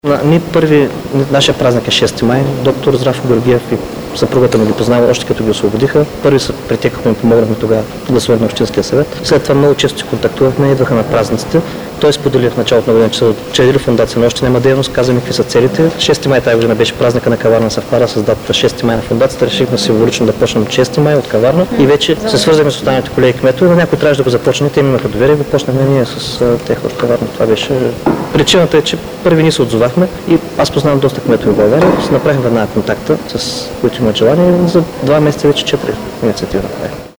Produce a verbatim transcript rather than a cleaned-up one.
На, ние първи, нашия празник е шести май. Доктор Здравко Георгиев и съпругата ми ги познава още като ги освободиха. Първи се притекахме и помогнахме тогава гласуване на Общинския съвет. След това много често си контактувахме, идваха на празниците. Той сподели в началото на година, че са учредили фундация, но още няма дейност, каза ми какви са целите. шести май тази година беше празника на Каварна, съвпада с датата шести май на фундацията. Решихме символично да почнем от шести май от Каварна и вече се свързахме с останалите колеги кметове, но някой трябваше да го започне. Те ми имаха доверие, го почнахме ние с тях от Каварна. Това беше причината е, че първи ни се отзовахме и аз познавам доста кметове в България. Си направихме веднага контакта, с които имат желание и за два месеца вече четири инициативи направихме.